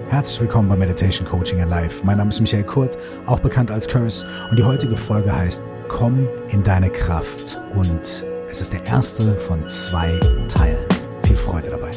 Herzlich willkommen bei Meditation Coaching and Life. Mein Name ist Michael Kurt, auch bekannt als Curse, und die heutige Folge heißt Komm in deine Kraft, und es ist der erste von 2 Teilen. Viel Freude dabei.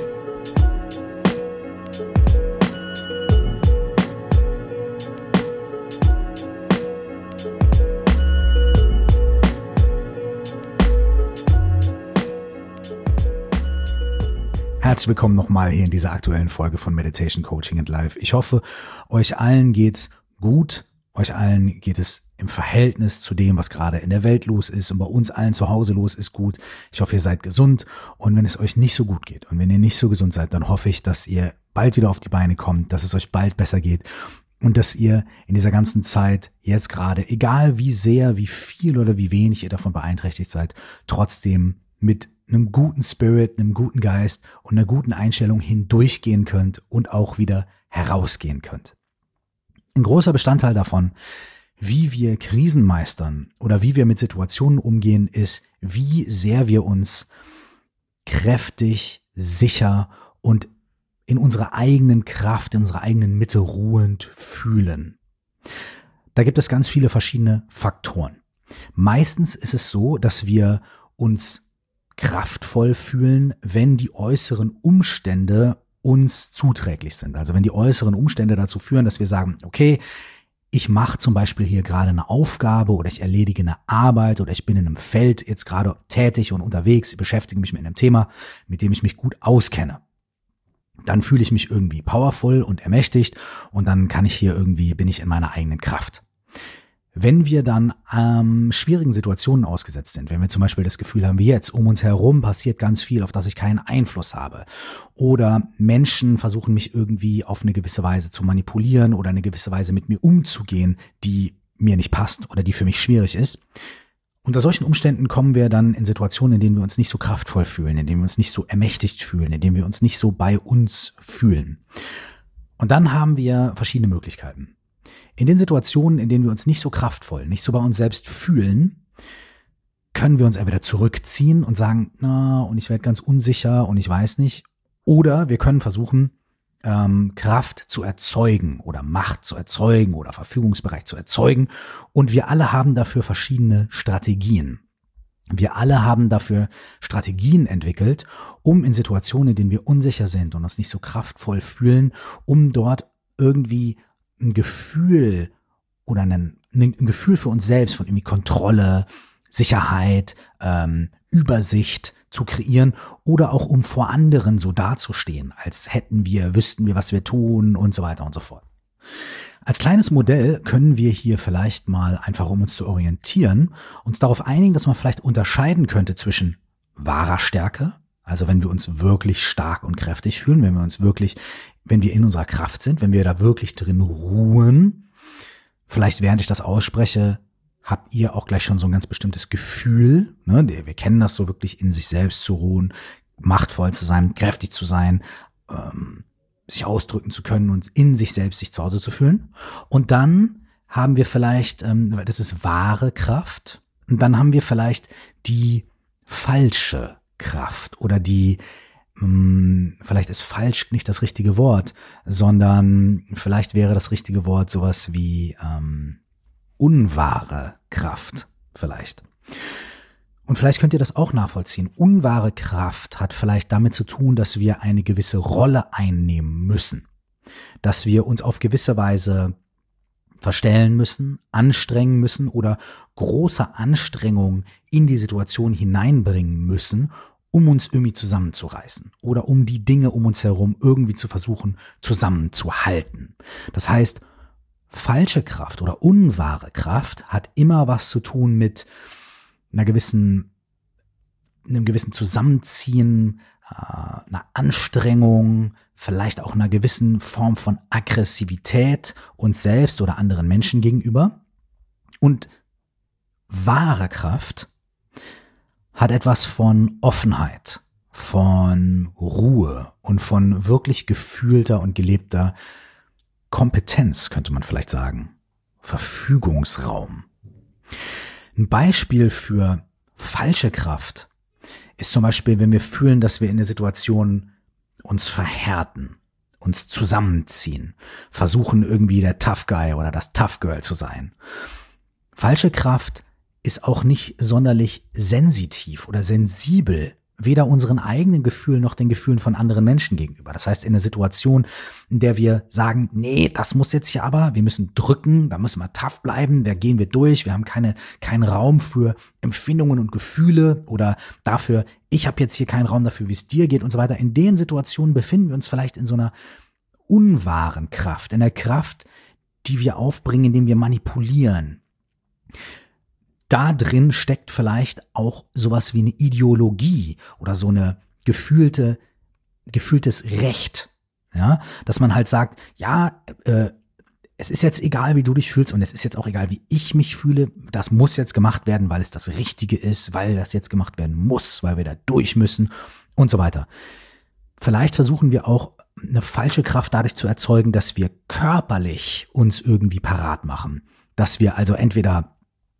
Herzlich willkommen nochmal hier in dieser aktuellen Folge von Meditation Coaching and Life. Ich hoffe, euch allen geht's gut. Euch allen geht es im Verhältnis zu dem, was gerade in der Welt los ist und bei uns allen zu Hause los ist, gut. Ich hoffe, ihr seid gesund, und wenn es euch nicht so gut geht und wenn ihr nicht so gesund seid, dann hoffe ich, dass ihr bald wieder auf die Beine kommt, dass es euch bald besser geht und dass ihr in dieser ganzen Zeit jetzt gerade, egal wie sehr, wie viel oder wie wenig ihr davon beeinträchtigt seid, trotzdem mit einem guten Spirit, einem guten Geist und einer guten Einstellung hindurchgehen könnt und auch wieder herausgehen könnt. Ein großer Bestandteil davon, wie wir Krisen meistern oder wie wir mit Situationen umgehen, ist, wie sehr wir uns kräftig, sicher und in unserer eigenen Kraft, in unserer eigenen Mitte ruhend fühlen. Da gibt es ganz viele verschiedene Faktoren. Meistens ist es so, dass wir uns kraftvoll fühlen, wenn die äußeren Umstände uns zuträglich sind. Also wenn die äußeren Umstände dazu führen, dass wir sagen, okay, ich mache zum Beispiel hier gerade eine Aufgabe oder ich erledige eine Arbeit oder ich bin in einem Feld jetzt gerade tätig und unterwegs, ich beschäftige mich mit einem Thema, mit dem ich mich gut auskenne. Dann fühle ich mich irgendwie powerful und ermächtigt, und dann bin ich in meiner eigenen Kraft. Wenn wir dann schwierigen Situationen ausgesetzt sind, wenn wir zum Beispiel das Gefühl haben, wie jetzt, um uns herum passiert ganz viel, auf das ich keinen Einfluss habe, oder Menschen versuchen mich irgendwie auf eine gewisse Weise zu manipulieren oder eine gewisse Weise mit mir umzugehen, die mir nicht passt oder die für mich schwierig ist. Unter solchen Umständen kommen wir dann in Situationen, in denen wir uns nicht so kraftvoll fühlen, in denen wir uns nicht so ermächtigt fühlen, in denen wir uns nicht so bei uns fühlen. Und dann haben wir verschiedene Möglichkeiten. In den Situationen, in denen wir uns nicht so kraftvoll, nicht so bei uns selbst fühlen, können wir uns entweder zurückziehen und sagen, und ich werde ganz unsicher und ich weiß nicht. Oder wir können versuchen, Kraft zu erzeugen oder Macht zu erzeugen oder Verfügungsbereich zu erzeugen. Und wir alle haben dafür verschiedene Strategien. Wir alle haben dafür Strategien entwickelt, um in Situationen, in denen wir unsicher sind und uns nicht so kraftvoll fühlen, um dort irgendwie ein Gefühl oder ein Gefühl für uns selbst von irgendwie Kontrolle, Sicherheit, Übersicht zu kreieren, oder auch um vor anderen so dazustehen, als wüssten wir, was wir tun und so weiter und so fort. Als kleines Modell können wir hier vielleicht mal einfach, um uns zu orientieren, uns darauf einigen, dass man vielleicht unterscheiden könnte zwischen wahrer Stärke, also wenn wir uns wirklich stark und kräftig fühlen, wenn wir in unserer Kraft sind, wenn wir da wirklich drin ruhen. Vielleicht während ich das ausspreche, habt ihr auch gleich schon so ein ganz bestimmtes Gefühl, ne? Wir kennen das so, wirklich in sich selbst zu ruhen, machtvoll zu sein, kräftig zu sein, sich ausdrücken zu können und in sich selbst sich zu Hause zu fühlen. Und dann haben wir vielleicht, das ist wahre Kraft, und dann haben wir vielleicht die falsche Kraft oder vielleicht ist falsch nicht das richtige Wort, sondern vielleicht wäre das richtige Wort sowas wie unwahre Kraft vielleicht. Und vielleicht könnt ihr das auch nachvollziehen. Unwahre Kraft hat vielleicht damit zu tun, dass wir eine gewisse Rolle einnehmen müssen, dass wir uns auf gewisse Weise verstellen müssen, anstrengen müssen oder große Anstrengungen in die Situation hineinbringen müssen, um uns irgendwie zusammenzureißen oder um die Dinge um uns herum irgendwie zu versuchen zusammenzuhalten. Das heißt, falsche Kraft oder unwahre Kraft hat immer was zu tun mit einem gewissen Zusammenziehen, einer Anstrengung, vielleicht auch einer gewissen Form von Aggressivität uns selbst oder anderen Menschen gegenüber. Und wahre Kraft hat etwas von Offenheit, von Ruhe und von wirklich gefühlter und gelebter Kompetenz, könnte man vielleicht sagen. Verfügungsraum. Ein Beispiel für falsche Kraft ist zum Beispiel, wenn wir fühlen, dass wir in der Situation uns verhärten uns zusammenziehen, versuchen irgendwie der Tough Guy oder das Tough Girl zu sein. Falsche Kraft ist auch nicht sonderlich sensitiv oder sensibel, weder unseren eigenen Gefühlen noch den Gefühlen von anderen Menschen gegenüber. Das heißt, in einer Situation, in der wir sagen, nee, das muss jetzt hier aber, wir müssen drücken, da müssen wir tough bleiben, da gehen wir durch, wir haben keinen Raum für Empfindungen und Gefühle oder dafür, ich habe jetzt hier keinen Raum dafür, wie es dir geht und so weiter. In den Situationen befinden wir uns vielleicht in so einer unwahren Kraft, in der Kraft, die wir aufbringen, indem wir manipulieren. Da drin steckt vielleicht auch sowas wie eine Ideologie oder so eine gefühltes Recht, ja, dass man halt sagt, ja, es ist jetzt egal, wie du dich fühlst und es ist jetzt auch egal, wie ich mich fühle, das muss jetzt gemacht werden, weil es das Richtige ist, weil das jetzt gemacht werden muss, weil wir da durch müssen und so weiter. Vielleicht versuchen wir auch eine falsche Kraft dadurch zu erzeugen, dass wir körperlich uns irgendwie parat machen, dass wir also entweder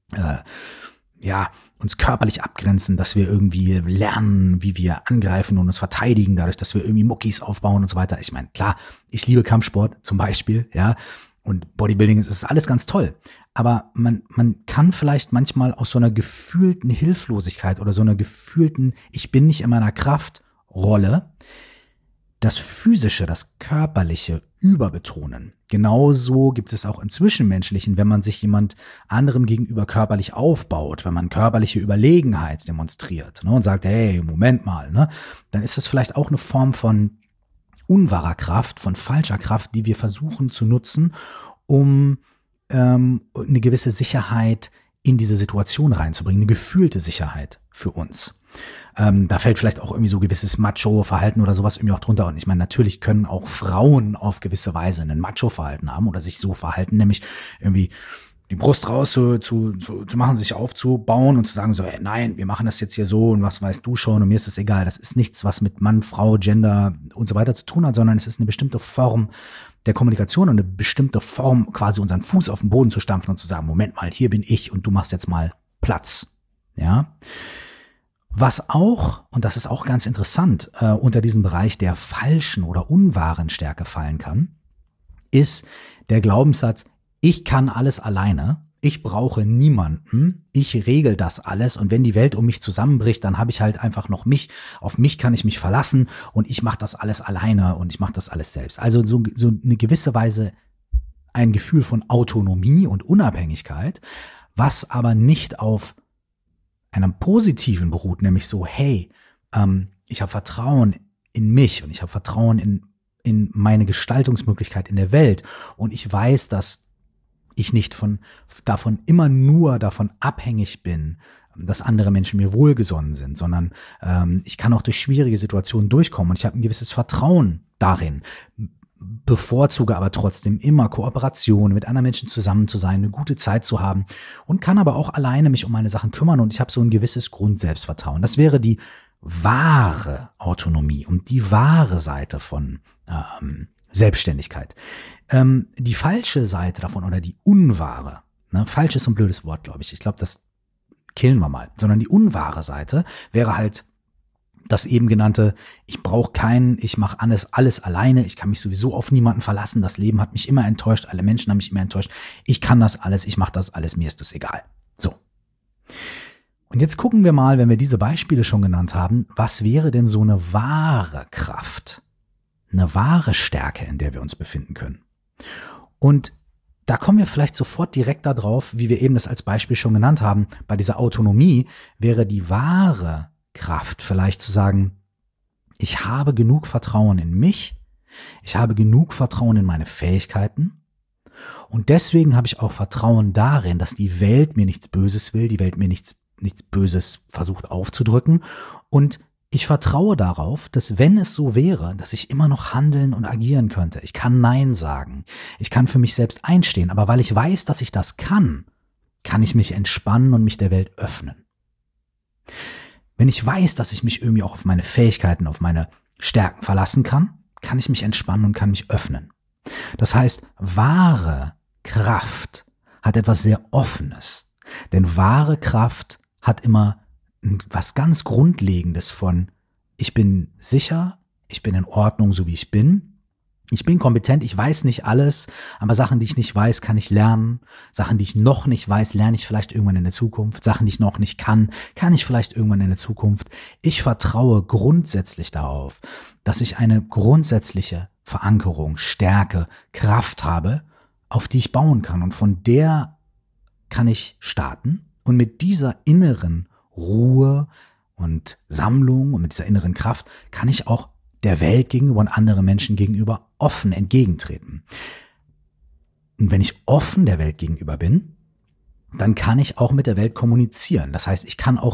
uns körperlich abgrenzen, dass wir irgendwie lernen, wie wir angreifen und uns verteidigen, dadurch, dass wir irgendwie Muckis aufbauen und so weiter. Ich meine, klar, ich liebe Kampfsport zum Beispiel, ja, und Bodybuilding ist alles ganz toll. Aber man kann vielleicht manchmal aus so einer gefühlten Hilflosigkeit oder so einer gefühlten Ich bin nicht in meiner Kraft Rolle das Physische, das Körperliche überbetonen. Genauso gibt es auch im Zwischenmenschlichen, wenn man sich jemand anderem gegenüber körperlich aufbaut, wenn man körperliche Überlegenheit demonstriert, ne, und sagt, hey, Moment mal, ne, dann ist das vielleicht auch eine Form von unwahrer Kraft, von falscher Kraft, die wir versuchen zu nutzen, um eine gewisse Sicherheit in diese Situation reinzubringen, eine gefühlte Sicherheit für uns. Da fällt vielleicht auch irgendwie so gewisses Macho-Verhalten oder sowas irgendwie auch drunter. Und ich meine, natürlich können auch Frauen auf gewisse Weise ein Macho-Verhalten haben oder sich so verhalten, nämlich irgendwie die Brust raus zu machen, sich aufzubauen und zu sagen so, nein, wir machen das jetzt hier so und was weißt du schon und mir ist es egal. Das ist nichts, was mit Mann, Frau, Gender und so weiter zu tun hat, sondern es ist eine bestimmte Form der Kommunikation und eine bestimmte Form, quasi unseren Fuß auf den Boden zu stampfen und zu sagen, Moment mal, hier bin ich und du machst jetzt mal Platz. Ja. Was auch, und das ist auch ganz interessant, unter diesen Bereich der falschen oder unwahren Stärke fallen kann, ist der Glaubenssatz, ich kann alles alleine, ich brauche niemanden, ich regel das alles und wenn die Welt um mich zusammenbricht, dann habe ich halt einfach noch mich, auf mich kann ich mich verlassen und ich mache das alles alleine und ich mache das alles selbst. Also so eine gewisse Weise ein Gefühl von Autonomie und Unabhängigkeit, was aber nicht auf einem Positiven beruht, nämlich so, hey, ich habe Vertrauen in mich und ich habe Vertrauen in meine Gestaltungsmöglichkeit in der Welt und ich weiß, dass ich nicht immer nur davon abhängig bin, dass andere Menschen mir wohlgesonnen sind, sondern ich kann auch durch schwierige Situationen durchkommen und ich habe ein gewisses Vertrauen darin, bevorzuge aber trotzdem immer Kooperation, mit anderen Menschen zusammen zu sein, eine gute Zeit zu haben und kann aber auch alleine mich um meine Sachen kümmern und ich habe so ein gewisses Grundselbstvertrauen. Das wäre die wahre Autonomie und die wahre Seite von Selbstständigkeit. Die falsche Seite davon oder die unwahre, ne, falsch ist ein blödes Wort, glaube ich. Ich glaube, das killen wir mal. Sondern die unwahre Seite wäre halt das eben genannte, ich brauche keinen, ich mache alles alleine, ich kann mich sowieso auf niemanden verlassen, das Leben hat mich immer enttäuscht, alle Menschen haben mich immer enttäuscht, ich kann das alles, ich mache das alles, mir ist das egal. So. Und jetzt gucken wir mal, wenn wir diese Beispiele schon genannt haben, was wäre denn so eine wahre Kraft, eine wahre Stärke, in der wir uns befinden können? Und da kommen wir vielleicht sofort direkt darauf, wie wir eben das als Beispiel schon genannt haben, bei dieser Autonomie wäre die wahre Kraft vielleicht zu sagen, ich habe genug Vertrauen in mich, ich habe genug Vertrauen in meine Fähigkeiten und deswegen habe ich auch Vertrauen darin, dass die Welt mir nichts Böses will, die Welt mir nichts Böses versucht aufzudrücken und ich vertraue darauf, dass wenn es so wäre, dass ich immer noch handeln und agieren könnte. Ich kann Nein sagen, ich kann für mich selbst einstehen, aber weil ich weiß, dass ich das kann ich mich entspannen und mich der Welt öffnen. Wenn ich weiß, dass ich mich irgendwie auch auf meine Fähigkeiten, auf meine Stärken verlassen kann ich mich entspannen und kann mich öffnen. Das heißt, wahre Kraft hat etwas sehr Offenes. Denn wahre Kraft hat immer was ganz Grundlegendes von, ich bin sicher, ich bin in Ordnung, so wie ich bin. Ich bin kompetent, ich weiß nicht alles, aber Sachen, die ich nicht weiß, kann ich lernen. Sachen, die ich noch nicht weiß, lerne ich vielleicht irgendwann in der Zukunft. Sachen, die ich noch nicht kann ich vielleicht irgendwann in der Zukunft. Ich vertraue grundsätzlich darauf, dass ich eine grundsätzliche Verankerung, Stärke, Kraft habe, auf die ich bauen kann. Und von der kann ich starten. Und mit dieser inneren Ruhe und Sammlung und mit dieser inneren Kraft kann ich auch der Welt gegenüber und anderen Menschen gegenüber offen entgegentreten. Und wenn ich offen der Welt gegenüber bin, dann kann ich auch mit der Welt kommunizieren. Das heißt, ich kann auch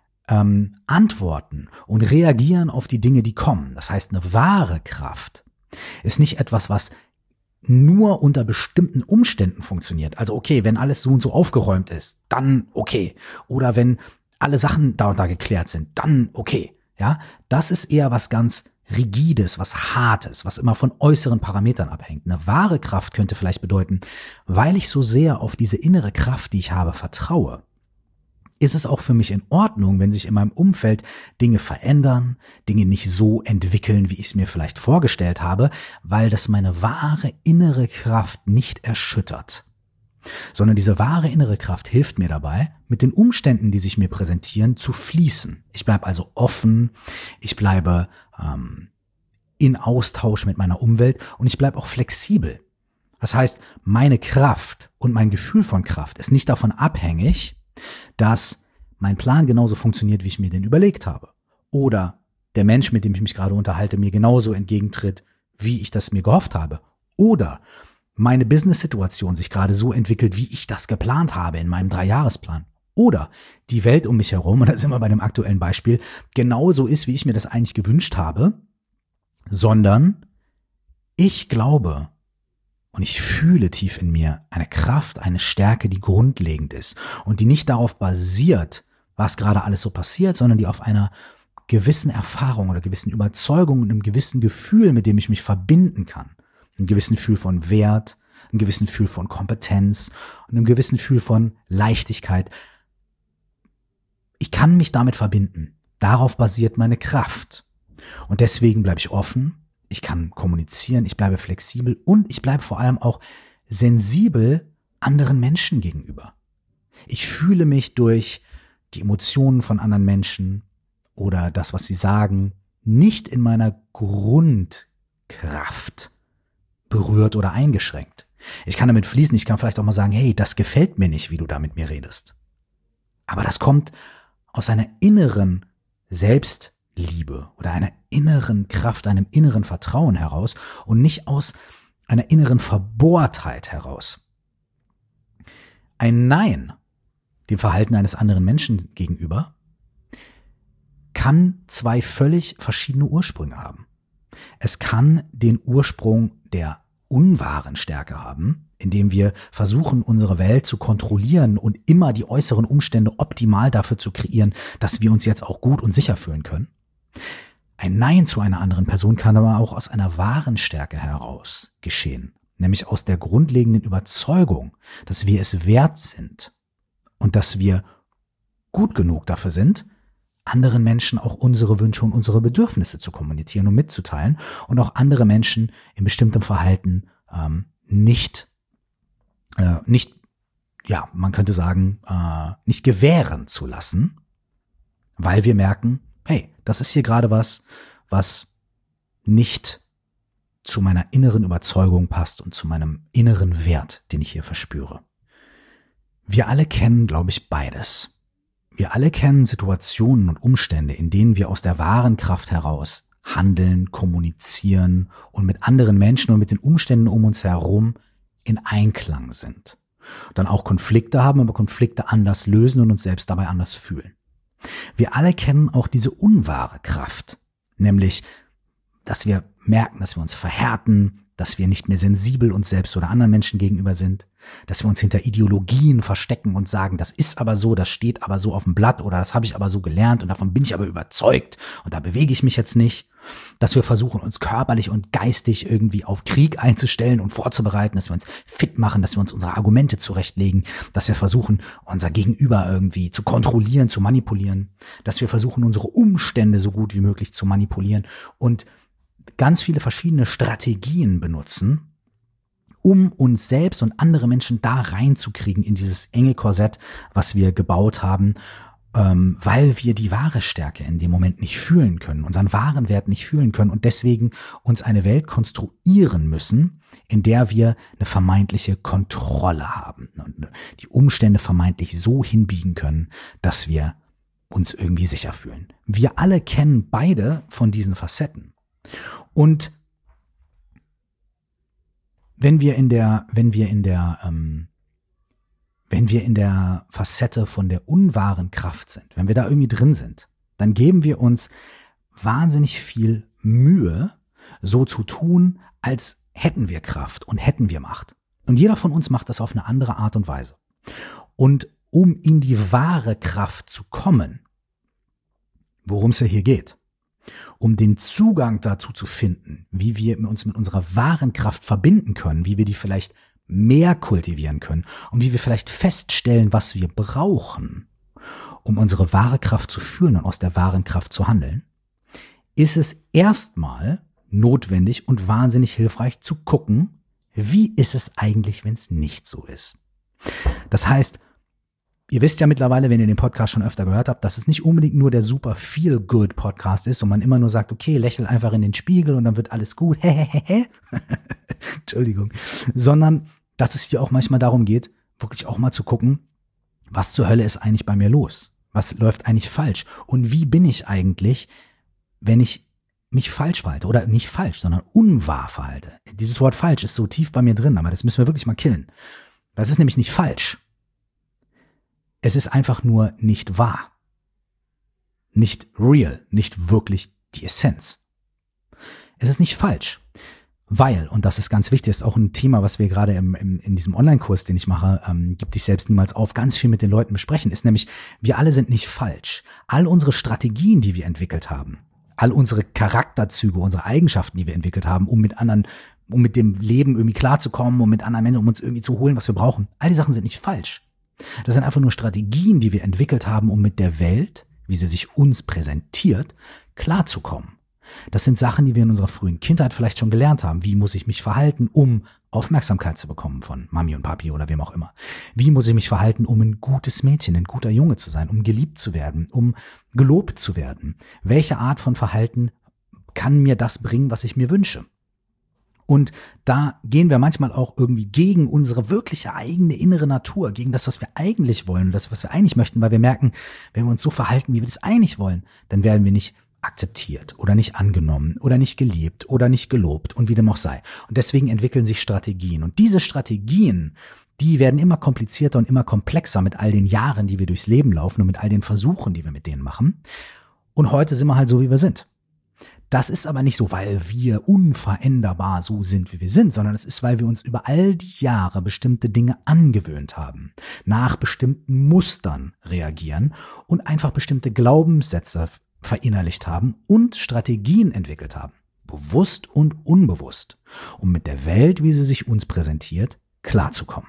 antworten und reagieren auf die Dinge, die kommen. Das heißt, eine wahre Kraft ist nicht etwas, was nur unter bestimmten Umständen funktioniert. Also okay, wenn alles so und so aufgeräumt ist, dann okay. Oder wenn alle Sachen da und da geklärt sind, dann okay. Ja, das ist eher was ganz Rigides, was Hartes, was immer von äußeren Parametern abhängt. Eine wahre Kraft könnte vielleicht bedeuten, weil ich so sehr auf diese innere Kraft, die ich habe, vertraue, ist es auch für mich in Ordnung, wenn sich in meinem Umfeld Dinge verändern, Dinge nicht so entwickeln, wie ich es mir vielleicht vorgestellt habe, weil das meine wahre innere Kraft nicht erschüttert. Sondern diese wahre innere Kraft hilft mir dabei, mit den Umständen, die sich mir präsentieren, zu fließen. Ich bleibe also offen, ich bleibe in Austausch mit meiner Umwelt und ich bleibe auch flexibel. Das heißt, meine Kraft und mein Gefühl von Kraft ist nicht davon abhängig, dass mein Plan genauso funktioniert, wie ich mir den überlegt habe. Oder der Mensch, mit dem ich mich gerade unterhalte, mir genauso entgegentritt, wie ich das mir gehofft habe. Oder meine Business-Situation sich gerade so entwickelt, wie ich das geplant habe in meinem 3-Jahresplan. Oder die Welt um mich herum, und da sind wir bei dem aktuellen Beispiel, genauso ist, wie ich mir das eigentlich gewünscht habe, sondern ich glaube und ich fühle tief in mir eine Kraft, eine Stärke, die grundlegend ist und die nicht darauf basiert, was gerade alles so passiert, sondern die auf einer gewissen Erfahrung oder gewissen Überzeugung und einem gewissen Gefühl, mit dem ich mich verbinden kann. Einem gewissen Gefühl von Wert, einem gewissen Gefühl von Kompetenz und einem gewissen Gefühl von Leichtigkeit. Ich kann mich damit verbinden. Darauf basiert meine Kraft. Und deswegen bleibe ich offen, ich kann kommunizieren, ich bleibe flexibel und ich bleibe vor allem auch sensibel anderen Menschen gegenüber. Ich fühle mich durch die Emotionen von anderen Menschen oder das, was sie sagen, nicht in meiner Grundkraft berührt oder eingeschränkt. Ich kann damit fließen, ich kann vielleicht auch mal sagen, hey, das gefällt mir nicht, wie du da mit mir redest. Aber das kommt aus einer inneren Selbstliebe oder einer inneren Kraft, einem inneren Vertrauen heraus und nicht aus einer inneren Verbohrtheit heraus. Ein Nein dem Verhalten eines anderen Menschen gegenüber kann 2 völlig verschiedene Ursprünge haben. Es kann den Ursprung der unwahren Stärke haben, indem wir versuchen, unsere Welt zu kontrollieren und immer die äußeren Umstände optimal dafür zu kreieren, dass wir uns jetzt auch gut und sicher fühlen können. Ein Nein zu einer anderen Person kann aber auch aus einer wahren Stärke heraus geschehen, nämlich aus der grundlegenden Überzeugung, dass wir es wert sind und dass wir gut genug dafür sind, anderen Menschen auch unsere Wünsche und unsere Bedürfnisse zu kommunizieren und mitzuteilen und auch andere Menschen in bestimmtem Verhalten nicht, man könnte sagen, nicht gewähren zu lassen, weil wir merken, hey, das ist hier gerade was nicht zu meiner inneren Überzeugung passt und zu meinem inneren Wert, den ich hier verspüre. Wir alle kennen, glaube ich, beides. Wir alle kennen Situationen und Umstände, in denen wir aus der wahren Kraft heraus handeln, kommunizieren und mit anderen Menschen und mit den Umständen um uns herum in Einklang sind. Dann auch Konflikte haben, aber Konflikte anders lösen und uns selbst dabei anders fühlen. Wir alle kennen auch diese unwahre Kraft, nämlich, dass wir merken, dass wir uns verhärten, dass wir nicht mehr sensibel uns selbst oder anderen Menschen gegenüber sind, dass wir uns hinter Ideologien verstecken und sagen, das ist aber so, das steht aber so auf dem Blatt oder das habe ich aber so gelernt und davon bin ich aber überzeugt und da bewege ich mich jetzt nicht, dass wir versuchen, uns körperlich und geistig irgendwie auf Krieg einzustellen und vorzubereiten, dass wir uns fit machen, dass wir uns unsere Argumente zurechtlegen, dass wir versuchen, unser Gegenüber irgendwie zu kontrollieren, zu manipulieren, dass wir versuchen, unsere Umstände so gut wie möglich zu manipulieren und ganz viele verschiedene Strategien benutzen, um uns selbst und andere Menschen da reinzukriegen in dieses enge Korsett, was wir gebaut haben, weil wir die wahre Stärke in dem Moment nicht fühlen können, unseren wahren Wert nicht fühlen können und deswegen uns eine Welt konstruieren müssen, in der wir eine vermeintliche Kontrolle haben und die Umstände vermeintlich so hinbiegen können, dass wir uns irgendwie sicher fühlen. Wir alle kennen beide von diesen Facetten. Und wenn wir in der Facette von der unwahren Kraft sind, wenn wir da irgendwie drin sind, dann geben wir uns wahnsinnig viel Mühe, so zu tun, als hätten wir Kraft und hätten wir Macht. Und jeder von uns macht das auf eine andere Art und Weise. Und um in die wahre Kraft zu kommen, worum es ja hier geht, um den Zugang dazu zu finden, wie wir uns mit unserer wahren Kraft verbinden können, wie wir die vielleicht mehr kultivieren können und wie wir vielleicht feststellen, was wir brauchen, um unsere wahre Kraft zu fühlen und aus der wahren Kraft zu handeln, ist es erstmal notwendig und wahnsinnig hilfreich zu gucken, wie ist es eigentlich, wenn es nicht so ist. Das heißt, ihr wisst ja mittlerweile, wenn ihr den Podcast schon öfter gehört habt, dass es nicht unbedingt nur der super Feel-Good-Podcast ist und man immer nur sagt, okay, lächel einfach in den Spiegel und dann wird alles gut, Entschuldigung, sondern dass es hier auch manchmal darum geht, wirklich auch mal zu gucken, was zur Hölle ist eigentlich bei mir los? Was läuft eigentlich falsch? Und wie bin ich eigentlich, wenn ich mich falsch verhalte? Oder nicht falsch, sondern unwahr verhalte. Dieses Wort falsch ist so tief bei mir drin, aber das müssen wir wirklich mal killen. Das ist nämlich nicht falsch. Es ist einfach nur nicht wahr. Nicht real, nicht wirklich die Essenz. Es ist nicht falsch, weil, und das ist ganz wichtig, ist auch ein Thema, was wir gerade in diesem Online-Kurs, den ich mache, Gib dich selbst niemals auf, ganz viel mit den Leuten besprechen, ist nämlich, wir alle sind nicht falsch. All unsere Strategien, die wir entwickelt haben, all unsere Charakterzüge, unsere Eigenschaften, die wir entwickelt haben, um mit dem Leben irgendwie klarzukommen, um mit anderen Menschen, um uns irgendwie zu holen, was wir brauchen, all die Sachen sind nicht falsch. Das sind einfach nur Strategien, die wir entwickelt haben, um mit der Welt, wie sie sich uns präsentiert, klarzukommen. Das sind Sachen, die wir in unserer frühen Kindheit vielleicht schon gelernt haben. Wie muss ich mich verhalten, um Aufmerksamkeit zu bekommen von Mami und Papi oder wem auch immer? Wie muss ich mich verhalten, um ein gutes Mädchen, ein guter Junge zu sein, um geliebt zu werden, um gelobt zu werden? Welche Art von Verhalten kann mir das bringen, was ich mir wünsche? Und da gehen wir manchmal auch irgendwie gegen unsere wirkliche eigene innere Natur, gegen das, was wir eigentlich wollen, das, was wir eigentlich möchten, weil wir merken, wenn wir uns so verhalten, wie wir das eigentlich wollen, dann werden wir nicht akzeptiert oder nicht angenommen oder nicht geliebt oder nicht gelobt und wie dem auch sei. Und deswegen entwickeln sich Strategien. Und diese Strategien, die werden immer komplizierter und immer komplexer mit all den Jahren, die wir durchs Leben laufen und mit all den Versuchen, die wir mit denen machen. Und heute sind wir halt so, wie wir sind. Das ist aber nicht so, weil wir unveränderbar so sind, wie wir sind, sondern es ist, weil wir uns über all die Jahre bestimmte Dinge angewöhnt haben, nach bestimmten Mustern reagieren und einfach bestimmte Glaubenssätze verinnerlicht haben und Strategien entwickelt haben, bewusst und unbewusst, um mit der Welt, wie sie sich uns präsentiert, klarzukommen.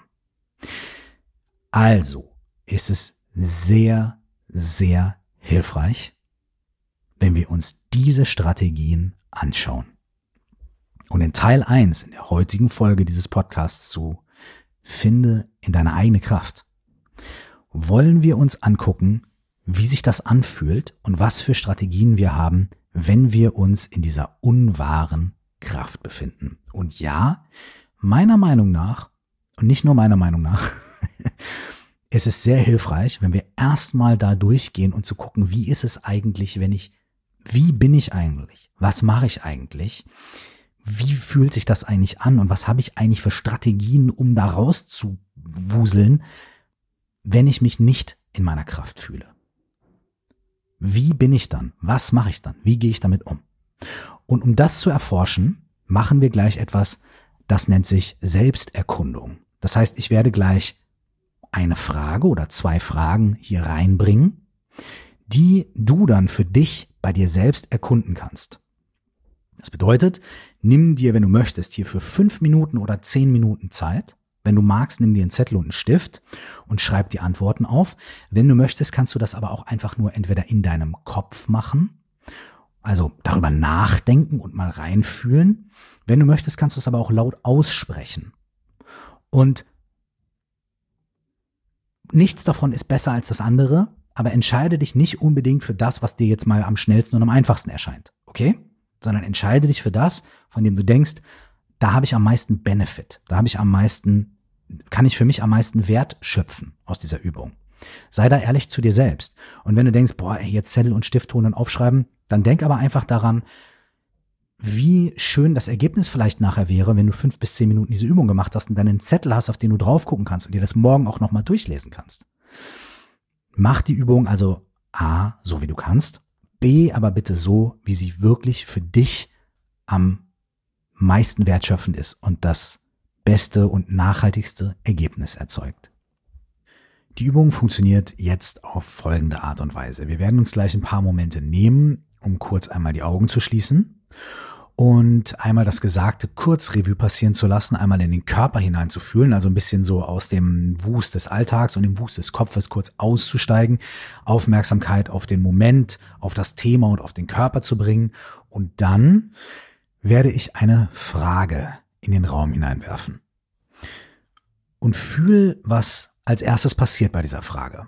Also ist es sehr, sehr hilfreich, wenn wir uns diese Strategien anschauen. Und in Teil 1 in der heutigen Folge dieses Podcasts zu Finde in deine eigene Kraft, wollen wir uns angucken, wie sich das anfühlt und was für Strategien wir haben, wenn wir uns in dieser unwahren Kraft befinden. Und ja, meiner Meinung nach, und nicht nur meiner Meinung nach, es ist sehr hilfreich, wenn wir erstmal da durchgehen und zu gucken, wie ist es eigentlich, wie bin ich eigentlich? Was mache ich eigentlich? Wie fühlt sich das eigentlich an? Und was habe ich eigentlich für Strategien, um da rauszuwuseln, wenn ich mich nicht in meiner Kraft fühle? Wie bin ich dann? Was mache ich dann? Wie gehe ich damit um? Und um das zu erforschen, machen wir gleich etwas, das nennt sich Selbsterkundung. Das heißt, ich werde gleich eine Frage oder 2 Fragen hier reinbringen, die du dann für dich bei dir selbst erkunden kannst. Das bedeutet, nimm dir, wenn du möchtest, hier für 5 Minuten oder 10 Minuten Zeit. Wenn du magst, nimm dir einen Zettel und einen Stift und schreib die Antworten auf. Wenn du möchtest, kannst du das aber auch einfach nur entweder in deinem Kopf machen. also darüber nachdenken und mal reinfühlen. Wenn du möchtest, kannst du es aber auch laut aussprechen. Und nichts davon ist besser als das andere, aber entscheide dich nicht unbedingt für das, was dir jetzt mal am schnellsten und am einfachsten erscheint, okay? Sondern entscheide dich für das, von dem du denkst, da habe ich am meisten Benefit, kann ich für mich am meisten Wert schöpfen aus dieser Übung. Sei da ehrlich zu dir selbst. Und wenn du denkst, jetzt Zettel und Stift holen und aufschreiben, dann denk aber einfach daran, wie schön das Ergebnis vielleicht nachher wäre, wenn du 5 bis 10 Minuten diese Übung gemacht hast und dann einen Zettel hast, auf den du drauf gucken kannst und dir das morgen auch nochmal durchlesen kannst. Mach die Übung also A, so wie du kannst, B, aber bitte so, wie sie wirklich für dich am meisten wertschöpfend ist und das beste und nachhaltigste Ergebnis erzeugt. Die Übung funktioniert jetzt auf folgende Art und Weise. Wir werden uns gleich ein paar Momente nehmen, um kurz einmal die Augen zu schließen und einmal das Gesagte kurz Revue passieren zu lassen, einmal in den Körper hineinzufühlen, also ein bisschen so aus dem Wust des Alltags und dem Wust des Kopfes kurz auszusteigen, Aufmerksamkeit auf den Moment, auf das Thema und auf den Körper zu bringen. Und dann werde ich eine Frage in den Raum hineinwerfen. Und fühl, was als erstes passiert bei dieser Frage.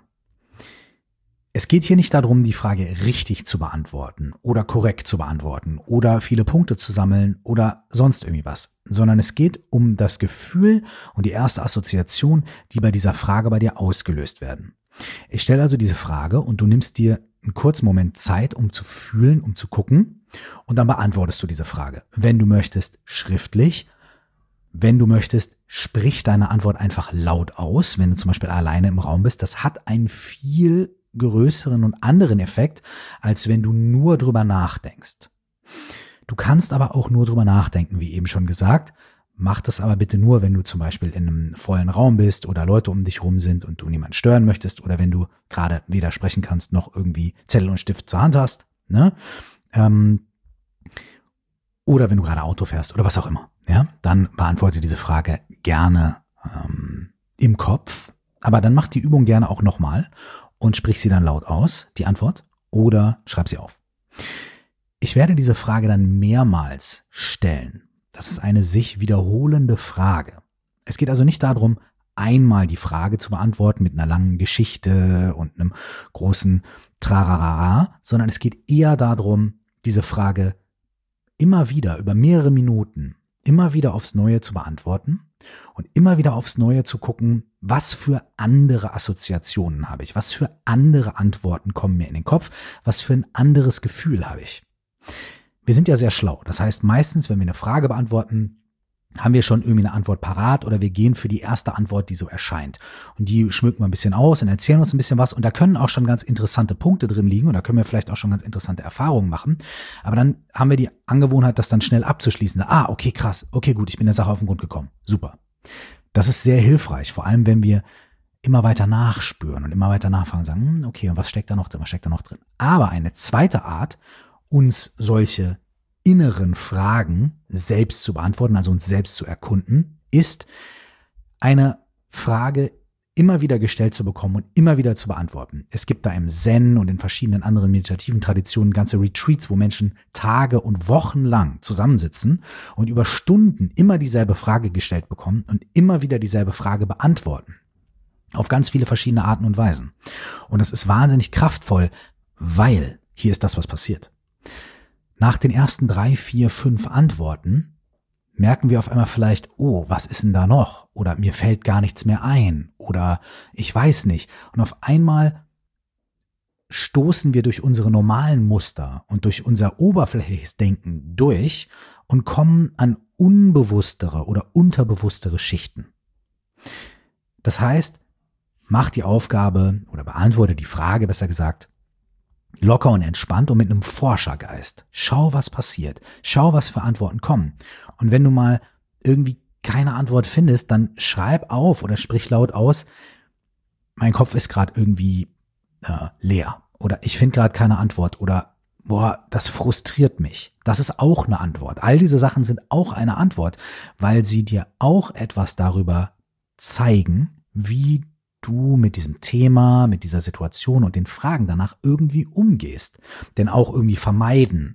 Es geht hier nicht darum, die Frage richtig zu beantworten oder korrekt zu beantworten oder viele Punkte zu sammeln oder sonst irgendwie was, sondern es geht um das Gefühl und die erste Assoziation, die bei dieser Frage bei dir ausgelöst werden. Ich stelle also diese Frage und du nimmst dir einen kurzen Moment Zeit, um zu fühlen, um zu gucken und dann beantwortest du diese Frage. Wenn du möchtest, schriftlich. Wenn du möchtest, sprich deine Antwort einfach laut aus, wenn du zum Beispiel alleine im Raum bist. Das hat einen viel größeren und anderen Effekt, als wenn du nur drüber nachdenkst. Du kannst aber auch nur drüber nachdenken, wie eben schon gesagt. Mach das aber bitte nur, wenn du zum Beispiel in einem vollen Raum bist oder Leute um dich rum sind und du niemanden stören möchtest oder wenn du gerade weder sprechen kannst noch irgendwie Zettel und Stift zur Hand hast, ne? Oder wenn du gerade Auto fährst oder was auch immer, ja, dann beantworte diese Frage gerne im Kopf, aber dann mach die Übung gerne auch nochmal und sprich sie dann laut aus, die Antwort, oder schreib sie auf. Ich werde diese Frage dann mehrmals stellen. Das ist eine sich wiederholende Frage. Es geht also nicht darum, einmal die Frage zu beantworten mit einer langen Geschichte und einem großen Trararara, sondern es geht eher darum, diese Frage immer wieder über mehrere Minuten immer wieder aufs Neue zu beantworten und immer wieder aufs Neue zu gucken, was für andere Assoziationen habe ich, was für andere Antworten kommen mir in den Kopf, was für ein anderes Gefühl habe ich. Wir sind ja sehr schlau. Das heißt, meistens, wenn wir eine Frage beantworten, haben wir schon irgendwie eine Antwort parat oder wir gehen für die erste Antwort, die so erscheint. Und die schmücken wir ein bisschen aus und erzählen uns ein bisschen was und da können auch schon ganz interessante Punkte drin liegen und da können wir vielleicht auch schon ganz interessante Erfahrungen machen. Aber dann haben wir die Angewohnheit, das dann schnell abzuschließen. Okay, krass, okay, gut, ich bin der Sache auf den Grund gekommen. Super. Das ist sehr hilfreich, vor allem wenn wir immer weiter nachspüren und immer weiter nachfragen und sagen, okay, und was steckt da noch drin, was steckt da noch drin? Aber eine zweite Art, uns solche inneren Fragen selbst zu beantworten, also uns selbst zu erkunden, ist eine Frage immer wieder gestellt zu bekommen und immer wieder zu beantworten. Es gibt da im Zen und in verschiedenen anderen meditativen Traditionen ganze Retreats, wo Menschen Tage und Wochen lang zusammensitzen und über Stunden immer dieselbe Frage gestellt bekommen und immer wieder dieselbe Frage beantworten. Auf ganz viele verschiedene Arten und Weisen. Und das ist wahnsinnig kraftvoll, weil hier ist das, was passiert. Nach den ersten 3, 4, 5 Antworten merken wir auf einmal vielleicht, was ist denn da noch? Oder mir fällt gar nichts mehr ein. Oder ich weiß nicht. Und auf einmal stoßen wir durch unsere normalen Muster und durch unser oberflächliches Denken durch und kommen an unbewusstere oder unterbewusstere Schichten. Das heißt, mach die Aufgabe oder beantworte die Frage, besser gesagt, locker und entspannt und mit einem Forschergeist. Schau, was passiert. Schau, was für Antworten kommen. Und wenn du mal irgendwie keine Antwort findest, dann schreib auf oder sprich laut aus, mein Kopf ist gerade irgendwie leer. Oder ich finde gerade keine Antwort. Oder das frustriert mich. Das ist auch eine Antwort. All diese Sachen sind auch eine Antwort, weil sie dir auch etwas darüber zeigen, wie du mit diesem Thema, mit dieser Situation und den Fragen danach irgendwie umgehst. Denn auch irgendwie vermeiden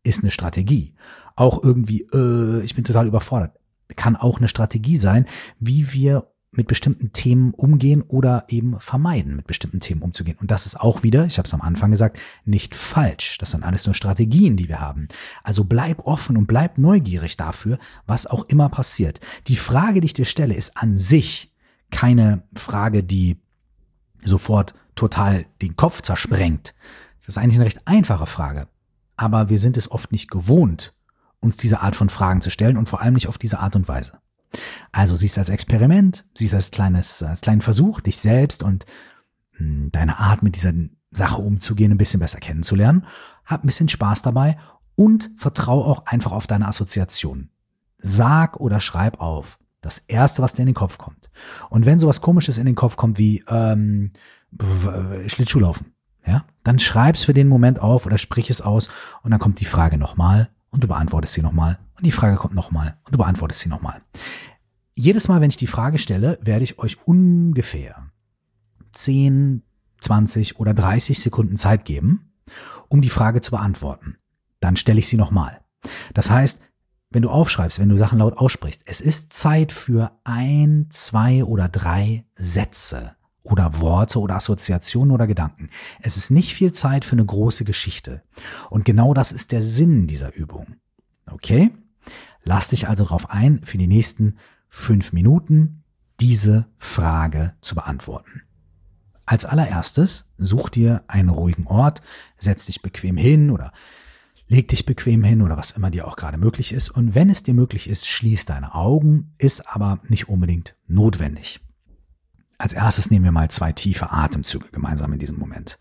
ist eine Strategie. Auch irgendwie, ich bin total überfordert, kann auch eine Strategie sein, wie wir mit bestimmten Themen umgehen oder eben vermeiden, mit bestimmten Themen umzugehen. Und das ist auch wieder, ich habe es am Anfang gesagt, nicht falsch. Das sind alles nur Strategien, die wir haben. Also bleib offen und bleib neugierig dafür, was auch immer passiert. Die Frage, die ich dir stelle, ist an sich keine Frage, die sofort total den Kopf zersprengt. Das ist eigentlich eine recht einfache Frage. Aber wir sind es oft nicht gewohnt, uns diese Art von Fragen zu stellen und vor allem nicht auf diese Art und Weise. Also siehst du als Experiment, siehst du als kleinen Versuch, dich selbst und deine Art mit dieser Sache umzugehen, ein bisschen besser kennenzulernen. Hab ein bisschen Spaß dabei und vertrau auch einfach auf deine Assoziationen. Sag oder schreib auf das Erste, was dir in den Kopf kommt. Und wenn sowas Komisches in den Kopf kommt wie Schlittschuhlaufen, ja, dann schreib's für den Moment auf oder sprich es aus und dann kommt die Frage nochmal und du beantwortest sie nochmal und die Frage kommt nochmal und du beantwortest sie nochmal. Jedes Mal, wenn ich die Frage stelle, werde ich euch ungefähr 10, 20 oder 30 Sekunden Zeit geben, um die Frage zu beantworten. Dann stelle ich sie nochmal. Das heißt, wenn du aufschreibst, wenn du Sachen laut aussprichst, es ist Zeit für 1, 2 oder 3 Sätze oder Worte oder Assoziationen oder Gedanken. Es ist nicht viel Zeit für eine große Geschichte. Und genau das ist der Sinn dieser Übung. Okay? Lass dich also darauf ein, für die nächsten 5 Minuten diese Frage zu beantworten. Als allererstes such dir einen ruhigen Ort, setz dich bequem hin oder leg dich bequem hin oder was immer dir auch gerade möglich ist. Und wenn es dir möglich ist, schließ deine Augen, ist aber nicht unbedingt notwendig. Als erstes nehmen wir mal 2 tiefe Atemzüge gemeinsam in diesem Moment.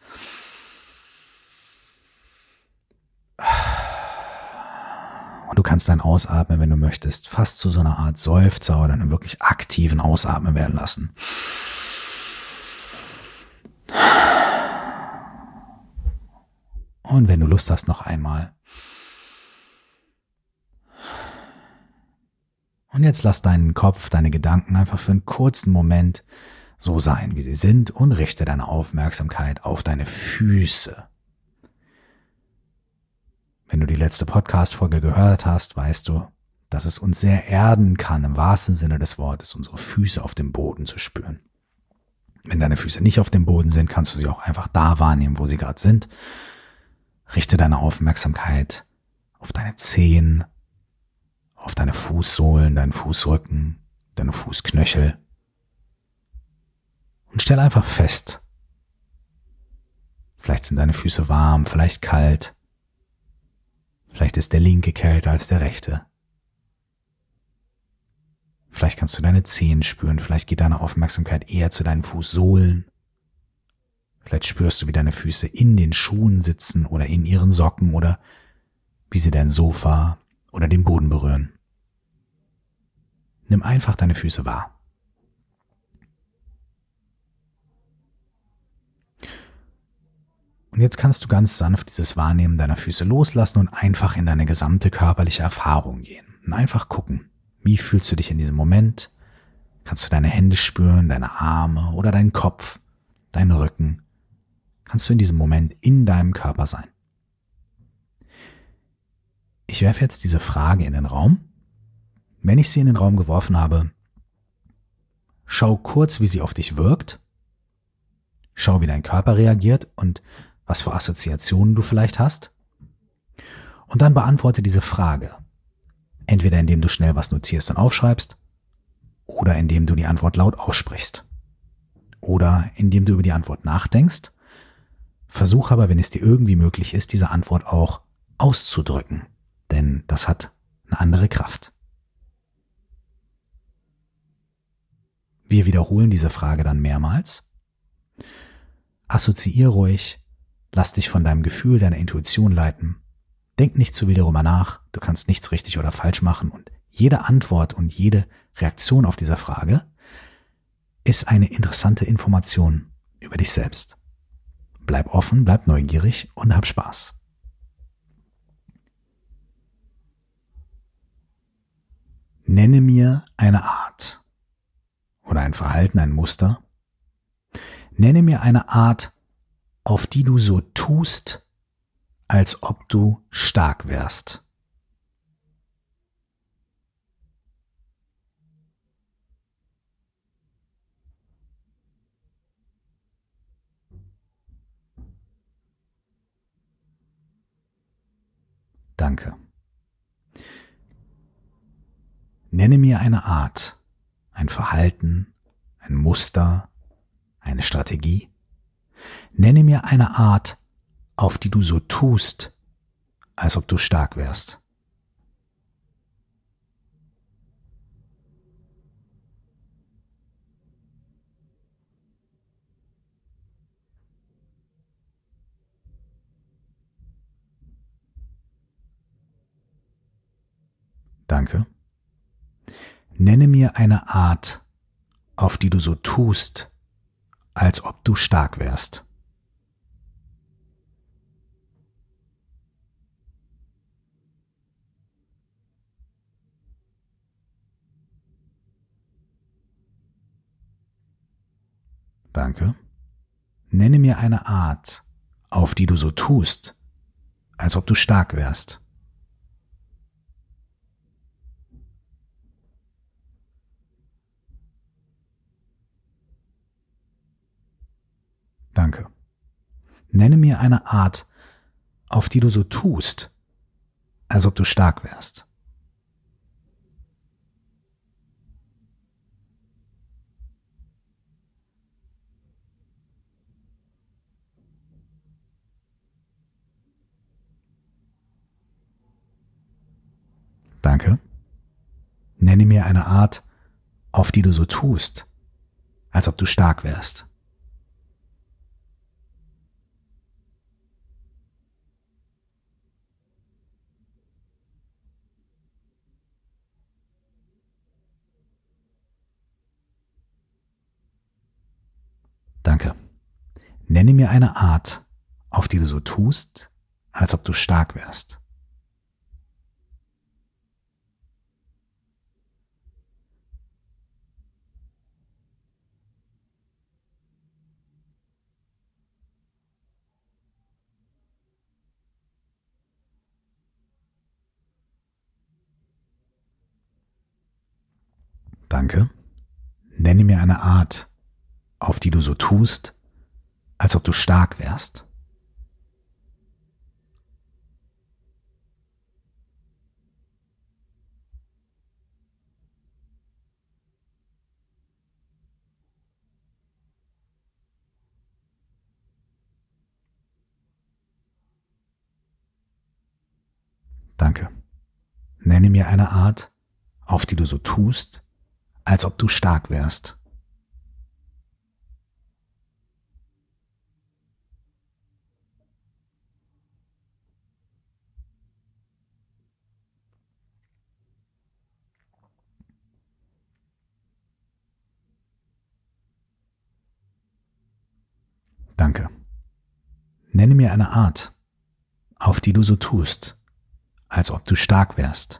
Und du kannst dann ausatmen, wenn du möchtest, fast zu so einer Art Seufzer oder einem wirklich aktiven Ausatmen werden lassen. Und wenn du Lust hast, noch einmal. Und jetzt lass deinen Kopf, deine Gedanken einfach für einen kurzen Moment so sein, wie sie sind und richte deine Aufmerksamkeit auf deine Füße. Wenn du die letzte Podcast-Folge gehört hast, weißt du, dass es uns sehr erden kann, im wahrsten Sinne des Wortes, unsere Füße auf dem Boden zu spüren. Wenn deine Füße nicht auf dem Boden sind, kannst du sie auch einfach da wahrnehmen, wo sie gerade sind. Richte deine Aufmerksamkeit auf deine Zehen, auf deine Fußsohlen, deinen Fußrücken, deine Fußknöchel. Und stell einfach fest, vielleicht sind deine Füße warm, vielleicht kalt. Vielleicht ist der linke kälter als der rechte. Vielleicht kannst du deine Zehen spüren, vielleicht geht deine Aufmerksamkeit eher zu deinen Fußsohlen. Vielleicht spürst du, wie deine Füße in den Schuhen sitzen oder in ihren Socken oder wie sie dein Sofa oder den Boden berühren. Nimm einfach deine Füße wahr. Und jetzt kannst du ganz sanft dieses Wahrnehmen deiner Füße loslassen und einfach in deine gesamte körperliche Erfahrung gehen. Und einfach gucken, wie fühlst du dich in diesem Moment? Kannst du deine Hände spüren, deine Arme oder deinen Kopf, deinen Rücken? Kannst du in diesem Moment in deinem Körper sein? Ich werfe jetzt diese Frage in den Raum. Wenn ich sie in den Raum geworfen habe, schau kurz, wie sie auf dich wirkt. Schau, wie dein Körper reagiert und was für Assoziationen du vielleicht hast. Und dann beantworte diese Frage. Entweder indem du schnell was notierst und aufschreibst oder indem du die Antwort laut aussprichst. Oder indem du über die Antwort nachdenkst. Versuch aber, wenn es dir irgendwie möglich ist, diese Antwort auch auszudrücken. Denn das hat eine andere Kraft. Wir wiederholen diese Frage dann mehrmals. Assoziier ruhig. Lass dich von deinem Gefühl, deiner Intuition leiten. Denk nicht zu viel darüber nach. Du kannst nichts richtig oder falsch machen. Und jede Antwort und jede Reaktion auf diese Frage ist eine interessante Information über dich selbst. Bleib offen, bleib neugierig und hab Spaß. Nenne mir eine Art oder ein Verhalten, ein Muster. Nenne mir eine Art, auf die du so tust, als ob du stark wärst. Danke. Nenne mir eine Art, ein Verhalten, ein Muster, eine Strategie. Nenne mir eine Art, auf die du so tust, als ob du stark wärst. Danke. Nenne mir eine Art, auf die du so tust, als ob du stark wärst. Danke. Nenne mir eine Art, auf die du so tust, als ob du stark wärst. Danke. Nenne mir eine Art, auf die du so tust, als ob du stark wärst. Danke. Nenne mir eine Art, auf die du so tust, als ob du stark wärst. Danke. Nenne mir eine Art, auf die du so tust, als ob du stark wärst. Danke. Nenne mir eine Art, auf die du so tust, als ob du stark wärst. Danke. Nenne mir eine Art, auf die du so tust, als ob du stark wärst. Danke. Nenne mir eine Art, auf die du so tust, als ob du stark wärst.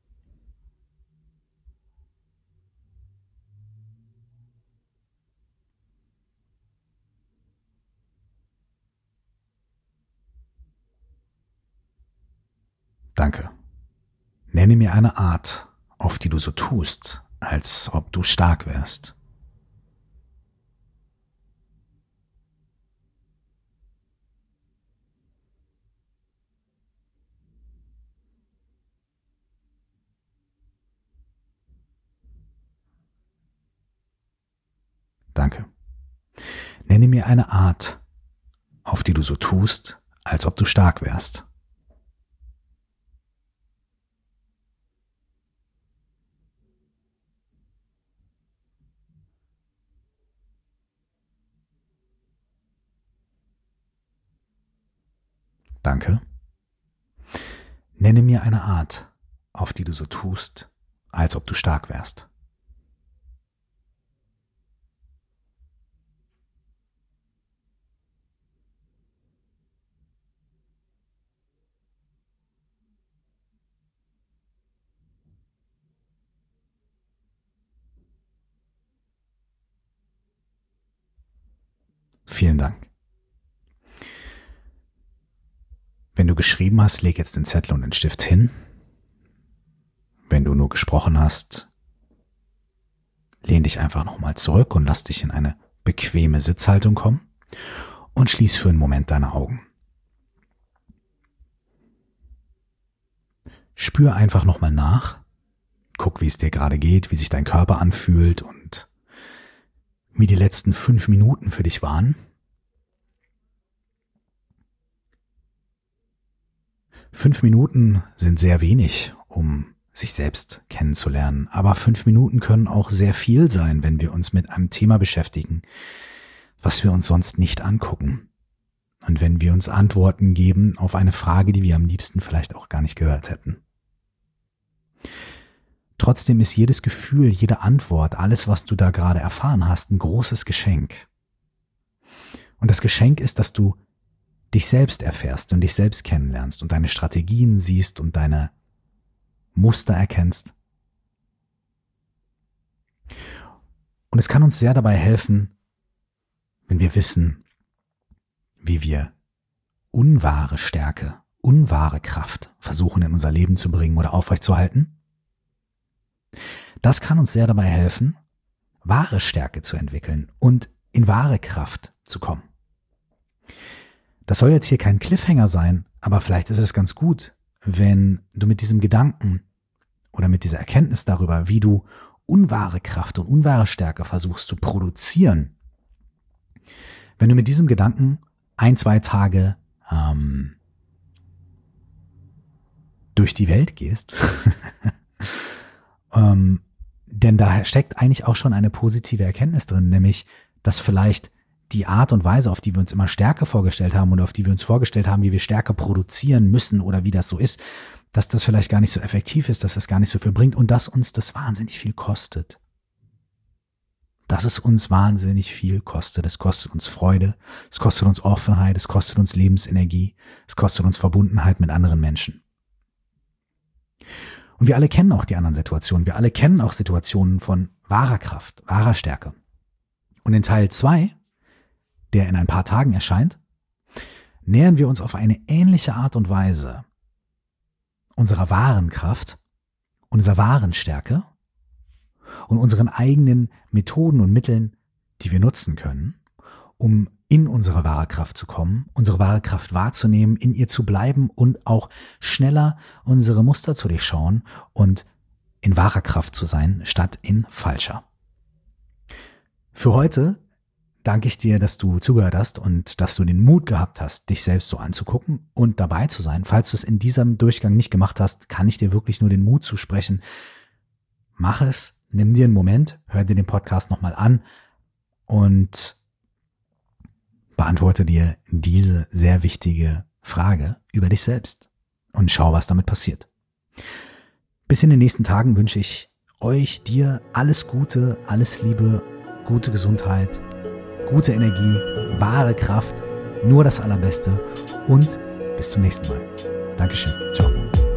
Danke. Nenne mir eine Art, auf die du so tust, als ob du stark wärst. Danke. Nenne mir eine Art, auf die du so tust, als ob du stark wärst. Danke. Nenne mir eine Art, auf die du so tust, als ob du stark wärst. Vielen Dank. Wenn du geschrieben hast, leg jetzt den Zettel und den Stift hin. Wenn du nur gesprochen hast, lehn dich einfach nochmal zurück und lass dich in eine bequeme Sitzhaltung kommen und schließ für einen Moment deine Augen. Spür einfach nochmal nach, guck, wie es dir gerade geht, wie sich dein Körper anfühlt und wie die letzten 5 Minuten für dich waren. 5 Minuten sind sehr wenig, um sich selbst kennenzulernen, aber 5 Minuten können auch sehr viel sein, wenn wir uns mit einem Thema beschäftigen, was wir uns sonst nicht angucken. Und wenn wir uns Antworten geben auf eine Frage, die wir am liebsten vielleicht auch gar nicht gehört hätten. Trotzdem ist jedes Gefühl, jede Antwort, alles, was du da gerade erfahren hast, ein großes Geschenk. Und das Geschenk ist, dass du dich selbst erfährst und dich selbst kennenlernst und deine Strategien siehst und deine Muster erkennst. Und es kann uns sehr dabei helfen, wenn wir wissen, wie wir unwahre Stärke, unwahre Kraft versuchen in unser Leben zu bringen oder aufrechtzuerhalten. Das kann uns sehr dabei helfen, wahre Stärke zu entwickeln und in wahre Kraft zu kommen. Das soll jetzt hier kein Cliffhanger sein, aber vielleicht ist es ganz gut, wenn du mit diesem Gedanken oder mit dieser Erkenntnis darüber, wie du unwahre Kraft und unwahre Stärke versuchst zu produzieren, wenn du mit diesem Gedanken 1-2 Tage durch die Welt gehst, denn da steckt eigentlich auch schon eine positive Erkenntnis drin, nämlich, dass vielleicht die Art und Weise, auf die wir uns immer Stärke vorgestellt haben und auf die wir uns vorgestellt haben, wie wir Stärke produzieren müssen oder wie das so ist, dass das vielleicht gar nicht so effektiv ist, dass das gar nicht so viel bringt und dass uns das wahnsinnig viel kostet. Dass es uns wahnsinnig viel kostet. Es kostet uns Freude, es kostet uns Offenheit, es kostet uns Lebensenergie, es kostet uns Verbundenheit mit anderen Menschen. Und wir alle kennen auch die anderen Situationen. Wir alle kennen auch Situationen von wahrer Kraft, wahrer Stärke. Und in Teil 2, der in ein paar Tagen erscheint, nähern wir uns auf eine ähnliche Art und Weise unserer wahren Kraft, unserer wahren Stärke und unseren eigenen Methoden und Mitteln, die wir nutzen können, um in unsere wahre Kraft zu kommen, unsere wahre Kraft wahrzunehmen, in ihr zu bleiben und auch schneller unsere Muster zu durchschauen und in wahrer Kraft zu sein, statt in falscher. Für heute danke ich dir, dass du zugehört hast und dass du den Mut gehabt hast, dich selbst so anzugucken und dabei zu sein. Falls du es in diesem Durchgang nicht gemacht hast, kann ich dir wirklich nur den Mut zusprechen. Mach es, nimm dir einen Moment, hör dir den Podcast nochmal an und beantworte dir diese sehr wichtige Frage über dich selbst und schau, was damit passiert. Bis in den nächsten Tagen wünsche ich euch, dir alles Gute, alles Liebe, gute Gesundheit, gute Energie, wahre Kraft, nur das Allerbeste und bis zum nächsten Mal. Dankeschön. Ciao.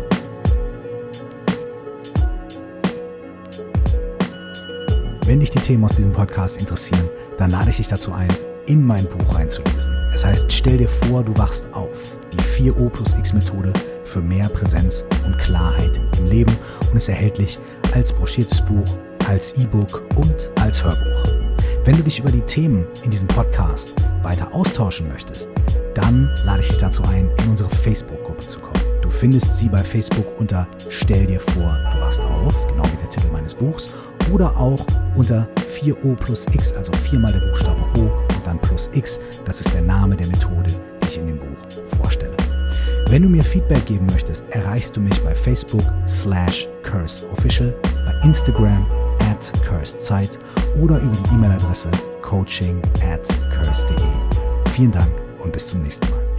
Wenn dich die Themen aus diesem Podcast interessieren, dann lade ich dich dazu ein, in mein Buch reinzulesen. Es heißt, stell dir vor, du wachst auf. Die 4O+X-Methode für mehr Präsenz und Klarheit im Leben und ist erhältlich als broschiertes Buch, als E-Book und als Hörbuch. Wenn du dich über die Themen in diesem Podcast weiter austauschen möchtest, dann lade ich dich dazu ein, in unsere Facebook-Gruppe zu kommen. Du findest sie bei Facebook unter Stell dir vor, du wachst auf, genau wie der Titel meines Buchs, oder auch unter 4O+X, also 4-mal der Buchstabe O und dann plus X. Das ist der Name der Methode, die ich in dem Buch vorstelle. Wenn du mir Feedback geben möchtest, erreichst du mich bei Facebook /CurseOfficial, bei Instagram @CurseZeit oder über die E-Mail-Adresse coaching@curse.de. Vielen Dank und bis zum nächsten Mal.